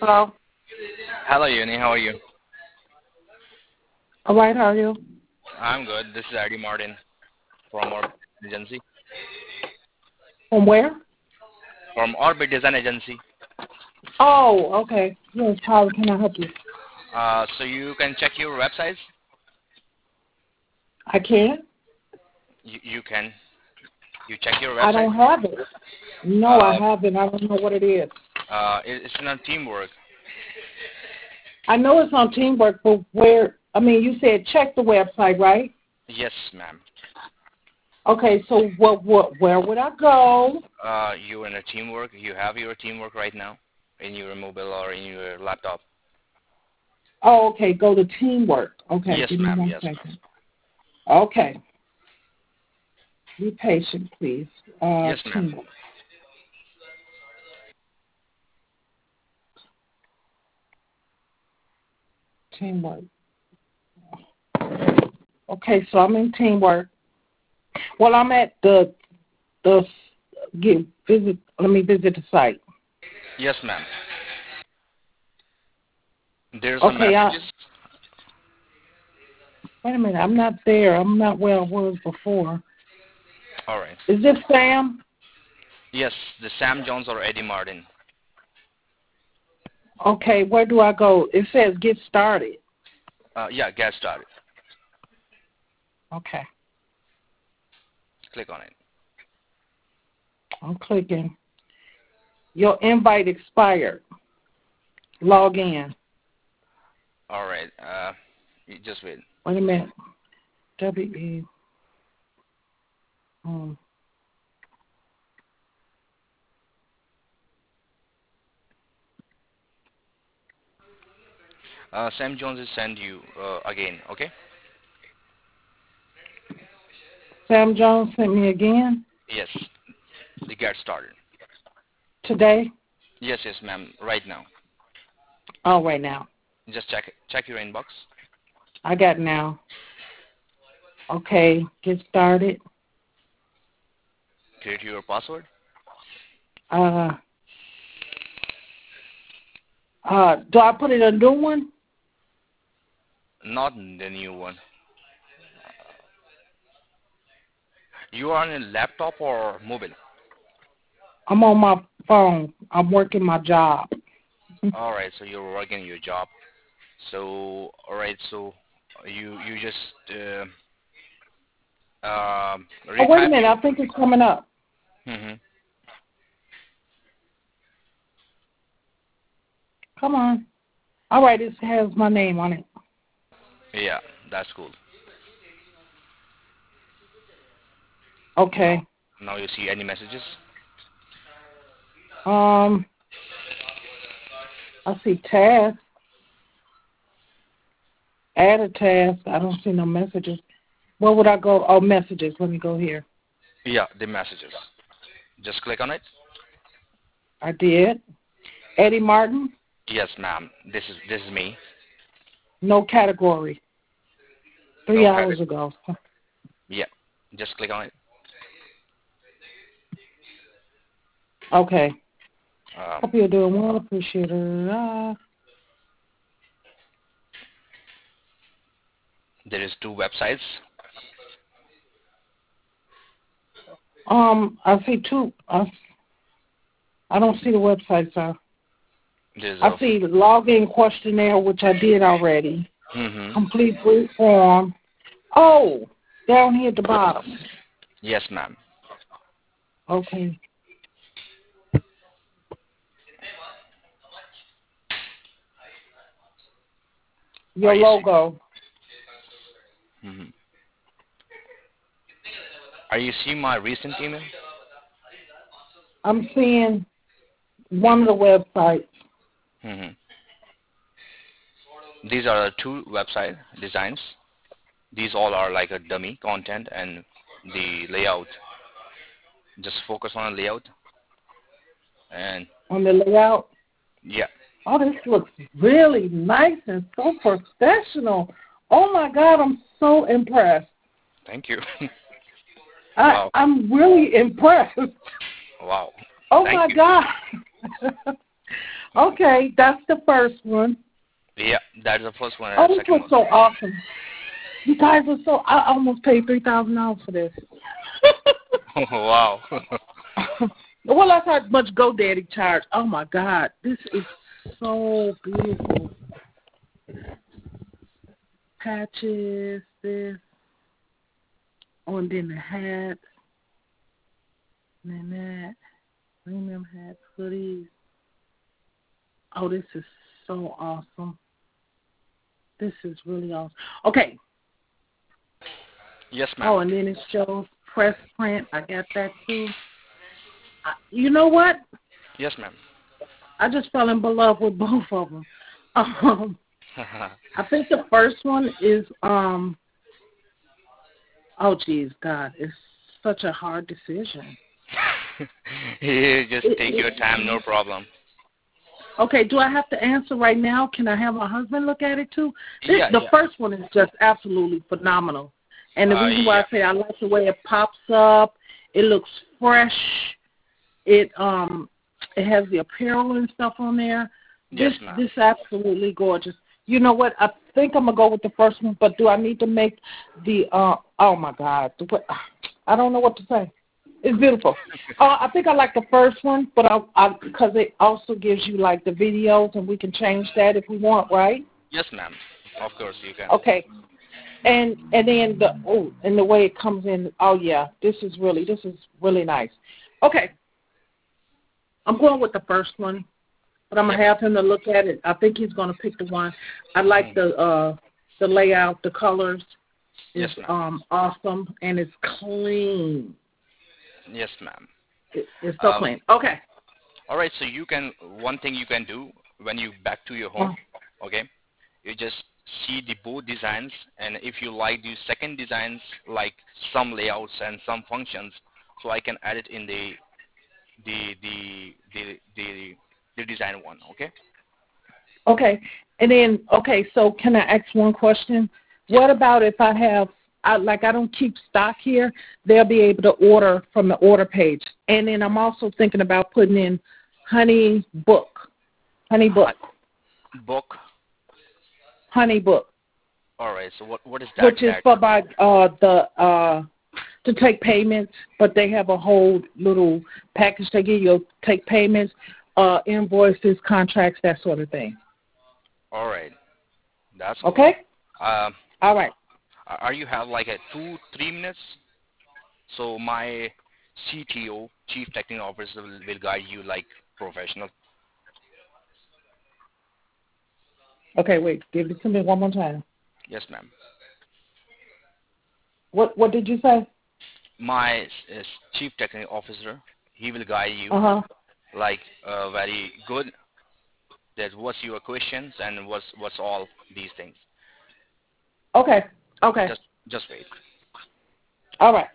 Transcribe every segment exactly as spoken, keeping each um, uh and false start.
Hello. Hello, Uni. How are you? All right, how are you? I'm good. This is Eddie Martin from Orbit Agency. From where? From Orbit Design Agency. Oh, okay. Yes, how can I help you? Uh, so you can check your websites. I can? You, you can. You check your I website. don't have it. No, I Uh, haven't. I don't know what it is. uh, it, it's not teamwork. I know it's on Teamwork, but where, I mean, you said check the website, right? Yes, ma'am. Okay, so what, what, where would I go? Uh, you're in a teamwork. You have your teamwork right now in your mobile or in your laptop. Oh, okay, go to Teamwork. Okay, Yes, give me ma'am. one Yes, ma'am. second. Okay. Be patient, please. Uh, Yes, ma'am. Teamwork. Teamwork. Okay, so I'm in Teamwork. Well, I'm at the the get visit. Let me visit the site. Yes, ma'am. There's some Okay, I, messages. wait a minute. I'm not there. I'm not where I was before. All right. Is this Sam? Yes, the Sam Jones or Eddie Martin. Okay, where do I go? It says get started. Uh, yeah, get started. Okay, Click on it. I'm clicking. Your invite expired. Log in. All right. Uh, you just wait. Wait a minute. W E. Um, Uh, Sam Jones will send you uh, again. Okay. Sam Jones sent me again Yes. The get started. today. Yes, yes, ma'am. Right now. Oh, right now. Just check it. Check your inbox. I got now. Okay, get started. Create your password. Uh, uh, do I put in a new one? Not the new one. You are on a laptop or mobile. I'm on my phone. I'm working my job. All right. So you're working your job. So all right. So you you just uh, um, Oh, wait a retype minute. your. I think it's coming up. Mm-hmm. Come on. All right, it has my name on it. Yeah, that's cool. Now Okay. now you see any messages? Um, I see task. Add a task. I don't see no messages. Where would I go? Oh, messages. Let me go here. Yeah, the messages. Just click on it. I did. Eddie Martin. Yes, ma'am. This is this is me. No category. No Three credit. hours ago. Yeah. Just click on it. Okay. Um, Hope you're doing well. Appreciate it. Uh, there is two websites. um, I see two. I, I don't see the website, sir. There's I a. see the login questionnaire, which I did already. Mm-hmm. Complete brief form. Oh, down here at the bottom. Yes, ma'am. Okay. Are Your you see? logo. Mm-hmm. Are you seeing my recent email? I'm seeing one of the websites. Mm-hmm. These are the two website designs. These all are like a dummy content and the layout. Just focus on the layout and On the layout. yeah. Oh, this looks really nice and so professional. Oh my God, I'm so impressed. Thank you. I, Wow. I'm really impressed. Wow. Oh Thank my you. God. Okay, that's the first one. Yeah, that's the first one Oh, and the this second was one. so awesome. You guys are so. I almost paid three thousand dollars for this. Wow. Well, that's how much GoDaddy charged. Oh my God, this is so beautiful. Patches, this, oh, and then the hats, and then that, premium hats, hoodies. Oh, this is so awesome. This is really awesome. Okay. Yes, ma'am. Oh, and then it shows press print. I got that too. I, you know what? Yes, ma'am. I just fell in love with both of them. Um, I think the first one is um. Oh, geez, God, it's such a hard decision. You just It, take your it, time, no problem. okay, do I have to answer right now? Can I have my husband look at it too? This, Yeah, the yeah. first one is just absolutely phenomenal, and the Uh, reason why yeah. I say I like the way it pops up, it looks fresh. It um, it has the apparel and stuff on there. Yes, This ma'am. this absolutely gorgeous. You know what? I think I'm gonna go with the first one, but do I need to make the uh? Oh my God, the, what, I don't know what to say. It's beautiful. Uh, I think I like the first one, but I, I because it also gives you like the videos, and we can change that if we want, right? Yes, ma'am. Of course you can. Okay. And and then the oh, and the way it comes in. Oh yeah, this is really this is really nice. Okay, I'm going with the first one, but I'm gonna have him to look at it. I think he's gonna pick the one. I like the uh the layout, the colors is Yes, ma'am. um awesome, and it's clean. Yes, ma'am. It, it's so Um, clean. Okay. all right. So you can one thing you can do when you back to your Uh, home, okay? You just see the both designs, and if you like the second designs, like some layouts and some functions, so I can add it in the the the the the, the design one. Okay. Okay. And then, okay, so can I ask one question? Yes, What ma'am. about if I have, I, like I don't keep stock here, they'll be able to order from the order page. And then I'm also thinking about putting in Honey Book, Honey Book, Book. Honey Book, All right. So what what is that which is that? for my, uh, the, uh, to take payments, but they have a whole little package they give you, take payments, uh, invoices, contracts, that sort of thing. All right. That's cool. Okay? Um, All right. are you have like a two three minutes? So my C T O, Chief Technical Officer, will, will guide you like professional. Okay, wait, give it to me one more time. Yes, ma'am. What What did you say? My uh, Chief Technical Officer, he will guide you Uh huh. like uh, very good. That what's your questions and what's what's all these things. Okay. Okay. Just just wait. All right.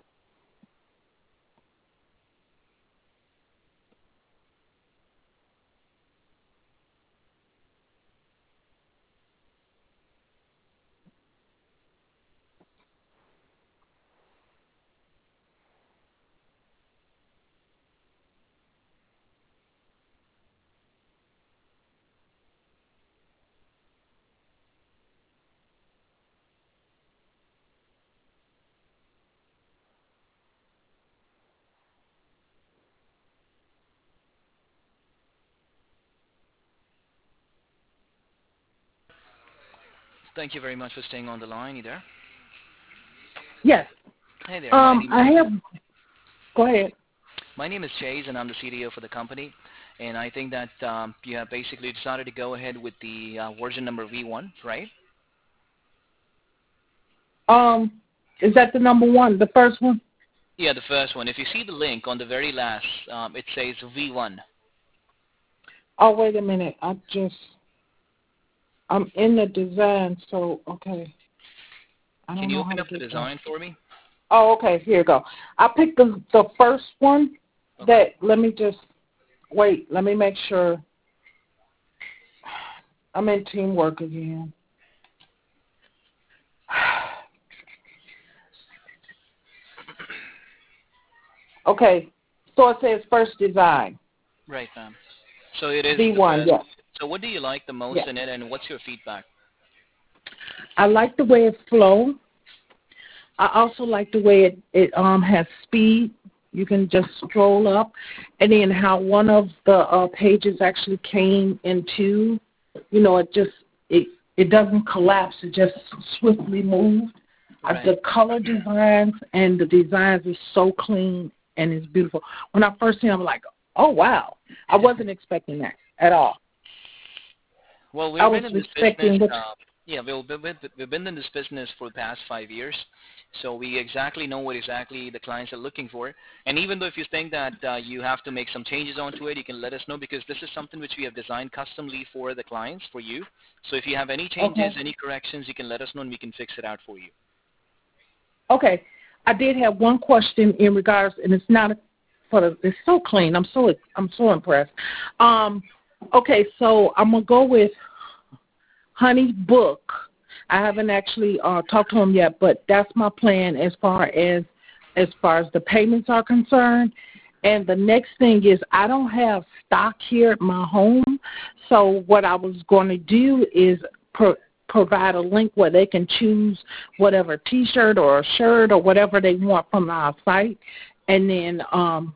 Thank you very much for staying on the line. You there? Yes. Hey there. My Um, name I is have. Go ahead. my name is Chase, and I'm the C D O for the company. And I think that um, you have basically decided to go ahead with the uh, version number V one, right? Um, is that the number one, the first one? Yeah, the first one. If you see the link on the very last, um, it says V one. Oh, wait a minute. I just. I'm in the design, so okay. I Can don't you know how open to up the get there. design for me? Oh, okay. Here you go. I picked the the first one. Okay. That let me just wait. Let me make sure. I'm in teamwork again. Okay. So it says first design. Right, ma'am. So it is V one, the, yes. So what do you like the most Yes. in it, and what's your feedback? I like the way it flows. I also like the way it, it um has speed. You can just scroll up, and then how one of the uh, pages actually came into, you know, it just it it doesn't collapse. It just swiftly moved. Right. Uh, the color designs and the designs are so clean and it's beautiful. When I first seen it, I'm like, oh wow, I wasn't expecting that at all. Well, we've I been was in this expecting business. what- Uh, yeah, we've been, we've been in this business for the past five years, so we exactly know what exactly the clients are looking for. And even though if you think that uh, you have to make some changes onto it, you can let us know, because this is something which we have designed customly for the clients, for you. So if you have any changes, Okay. any corrections, you can let us know and we can fix it out for you. Okay, I did have one question in regards, and it's not for the. It's so clean. I'm so I'm so impressed. Um, okay, so I'm gonna go with Honey Book. I haven't actually uh, talked to him yet, but that's my plan as far as as far as the payments are concerned. And the next thing is I don't have stock here at my home, so what I was going to do is pro- provide a link where they can choose whatever T-shirt or a shirt or whatever they want from our site, and then um,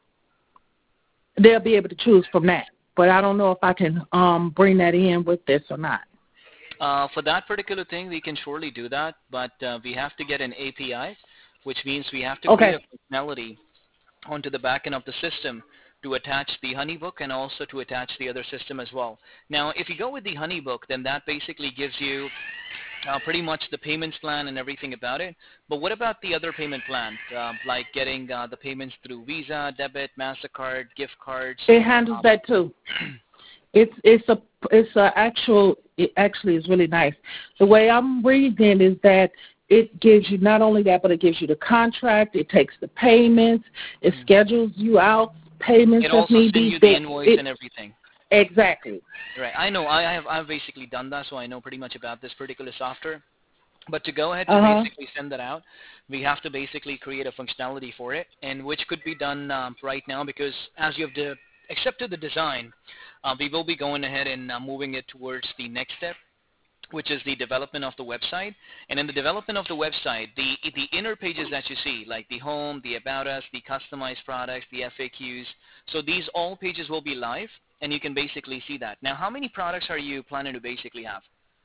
they'll be able to choose from that. But I don't know if I can um, bring that in with this or not. Uh, for that particular thing, we can surely do that, but uh, we have to get an A P I, which means we have to Okay. create a functionality onto the back end of the system to attach the HoneyBook and also to attach the other system as well. Now, if you go with the HoneyBook, then that basically gives you uh, pretty much the payments plan and everything about it. But what about the other payment plan, uh, like getting uh, the payments through Visa, debit, MasterCard, gift cards? It handles Um, that too. It's it's a it's a actual it actually is really nice. The way I'm reading is that it gives you not only that, but it gives you the contract. It takes the payments. It mm-hmm. schedules you out payments It if also need sends be. you the It- invoice it- and everything. Exactly. Right. I know. I have I've basically done that, so I know pretty much about this particular software. But to go ahead to Uh-huh. basically send that out, we have to basically create a functionality for it, and which could be done um, right now, because as you have de- accepted the design, uh, we will be going ahead and uh, moving it towards the next step, which is the development of the website. And in the development of the website, the the inner pages that you see, like the home, the about us, the customized products, the F A Qs, so these all pages will be live, and you can basically see that. Now, how many products are you planning to basically have?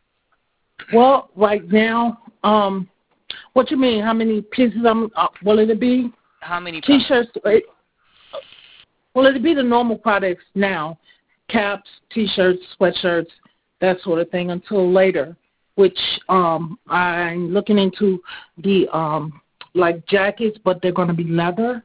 Well, right now, um, what you mean? How many pieces? I'm uh, will it be? How many products? T-shirts. It, will it be the normal products now? Caps, T-shirts, sweatshirts, that sort of thing. Until later, which um, I'm looking into the um, like jackets, but they're going to be leather.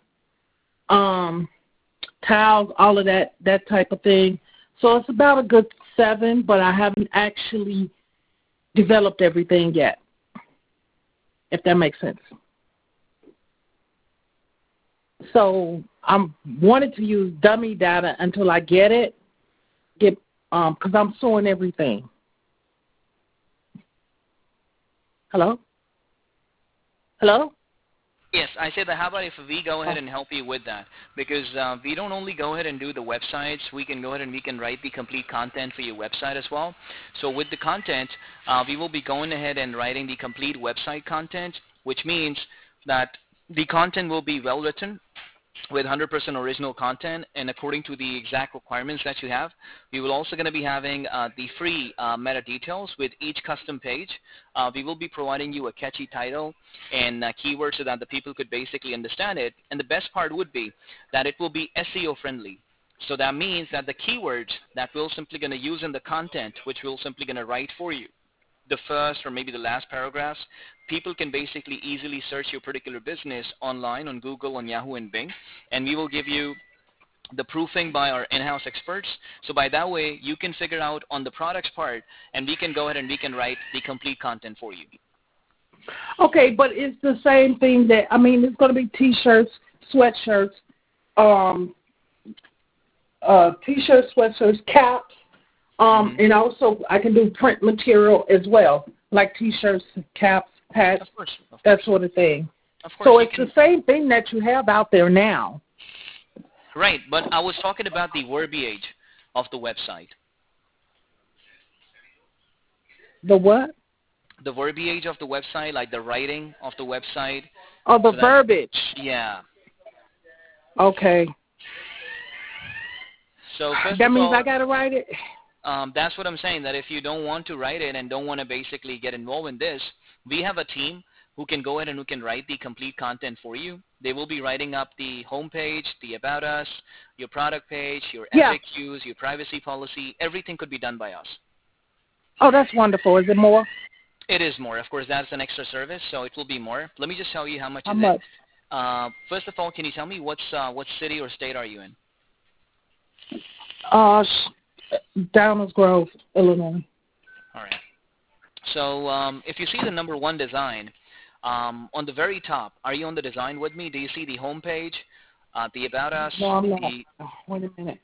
Um, towels, all of that, that type of thing. So it's about a good seven, but I haven't actually developed everything yet, if that makes sense. So I'm wanting to use dummy data until I get it, get um, because I'm sewing everything. Hello? Hello? Yes, I said that how about if we go ahead and help you with that? Because uh, we don't only go ahead and do the websites, we can go ahead and we can write the complete content for your website as well. So with the content, uh, we will be going ahead and writing the complete website content, which means that the content will be well written with one hundred percent original content and according to the exact requirements that you have. We will also going to be having uh, the free uh, meta details with each custom page. Uh, we will be providing you a catchy title and uh, keywords so that the people could basically understand it. And the best part would be that it will be S E O friendly. So that means that the keywords that we're simply going to use in the content, which we're simply going to write for you, the first or maybe the last paragraphs, people can basically easily search your particular business online on Google, on Yahoo, and Bing, and we will give you the proofing by our in-house experts. So by that way, you can figure out on the products part, and we can go ahead and we can write the complete content for you. Okay, but it's the same thing that, I mean, it's going to be T-shirts, sweatshirts, um, uh, T-shirts, sweatshirts, caps, um, Mm-hmm. and also I can do print material as well, like T-shirts, caps, hats, Of course, of that course. sort of thing. Of course, So you it's can, the same thing that you have out there now. right, but I was talking about the verbiage of the website. The what? The verbiage of the website, like the writing of the website. Oh, the so that, verbiage. Yeah. Okay. So first That of means all, I got to write it? Um, that's what I'm saying, that if you don't want to write it and don't want to basically get involved in this, we have a team who can go ahead and who can write the complete content for you. They will be writing up the homepage, the About Us, your product page, your Yeah. F A Qs, your privacy policy. Everything could be done by us. Oh, that's wonderful. Is it more? It is more. Of course, that's an extra service, so it will be more. Let me just tell you how much How is much? it. Uh, first of all, can you tell me what's uh, what city or state are you in? Uh, Downers Grove, Illinois. All right. So um, if you see the number one design, um, on the very top, are you on the design with me? Do you see the home page, uh, the About Us? No, I'm not. The, Oh, wait a minute.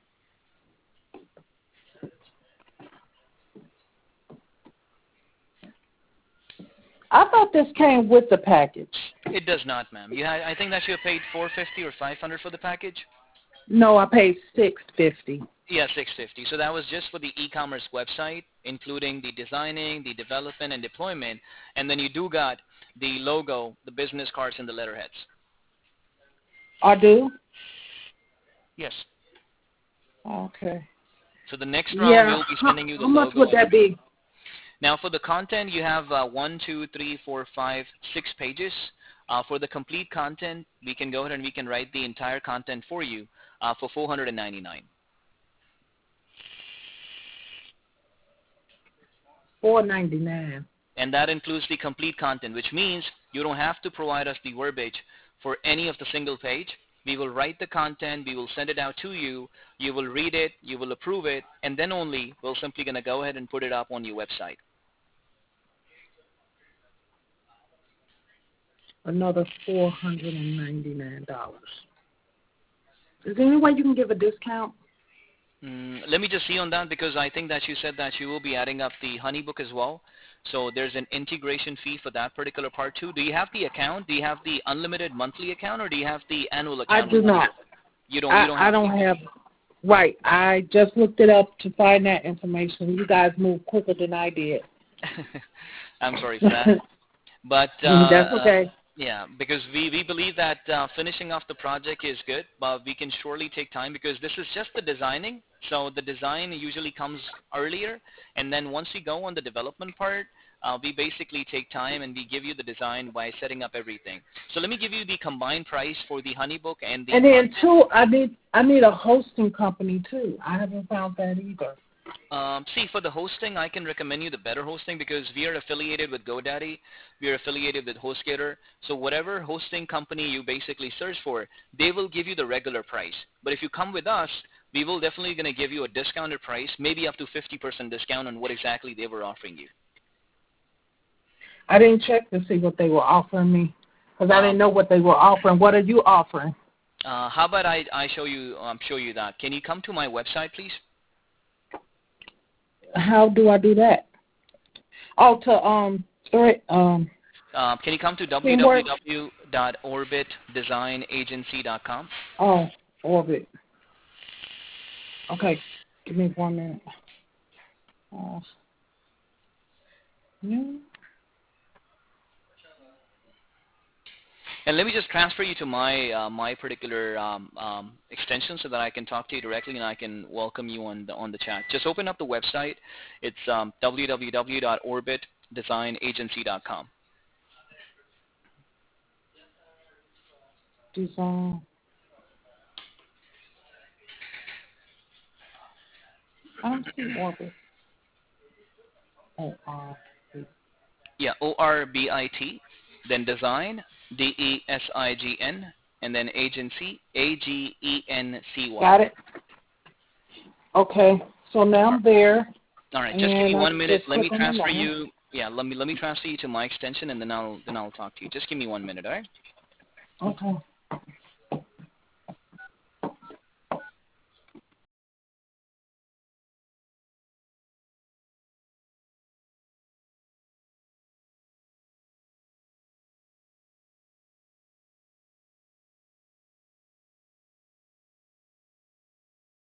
I thought this came with the package. it does not, ma'am. You ha- I think that you have paid four hundred fifty dollars or five hundred dollars for the package. No, I paid six fifty. Yeah, six hundred fifty dollars. So that was just for the e-commerce website, including the designing, the development, and deployment. And then you do got the logo, the business cards, and the letterheads. I do? Yes. Okay. So the next round, Yeah. we'll be sending you the How much logo. would that be? Now for the content, you have uh, one, two, three, four, five, six pages. Uh, for the complete content, we can go ahead and we can write the entire content for you uh, for four hundred ninety-nine dollars. Four ninety nine. And that includes the complete content, which means you don't have to provide us the verbiage for any of the single page. We will write the content, we will send it out to you, you will read it, you will approve it, and then only we're simply going to go ahead and put it up on your website. Another four hundred and ninety nine dollars. Is there any way you can give a discount? Mm, let me just see on that, because I think that you said that you will be adding up the HoneyBook as well. So there's an integration fee for that particular part too. Do you have the account? Do you have the unlimited monthly account, or do you have the annual account? I do not. You don't. I, You don't have I don't the, have. Right. I just looked it up to find that information. You guys moved quicker than I did. I'm sorry for that. But uh, that's okay. Yeah, because we, we believe that uh, finishing off the project is good, but we can surely take time, because this is just the designing. So the design usually comes earlier, and then once we go on the development part, uh, we basically take time and we give you the design by setting up everything. So let me give you the combined price for the HoneyBook and the. And then too, I need I need a hosting company too. I haven't found that either. Um, see, for the hosting, I can recommend you the better hosting, because we are affiliated with GoDaddy. We are affiliated with HostGator. So whatever hosting company you basically search for, they will give you the regular price. But if you come with us, we will definitely going to give you a discounted price, maybe up to fifty percent discount on what exactly they were offering you. I didn't check to see what they were offering me, because I Um, didn't know what they were offering. What are you offering? Uh, how about I, I show you um, show you that? Can you come to my website, please? How do I do that? Oh, to um, sorry, um. Uh, can you come to w Teamwork? w w dot orbit design agency dot com? Oh, Orbit. Okay, give me one minute. Uh, yeah. And let me just transfer you to my uh, my particular um, um, extension so that I can talk to you directly and I can welcome you on the on the chat. Just open up the website. It's um, w w w dot orbit design agency dot com. Design. I don't see Orbit. Oh, uh, Yeah, O R B I T, then design, D E S I G N, and then agency, A G E N C Y. got it. Okay, so now I'm there. All right, just give me and one I minute. just Let me click on the transfer line. you. Yeah, let me let me transfer you to my extension, and then I'll then I'll talk to you. Just give me one minute, all right? Okay.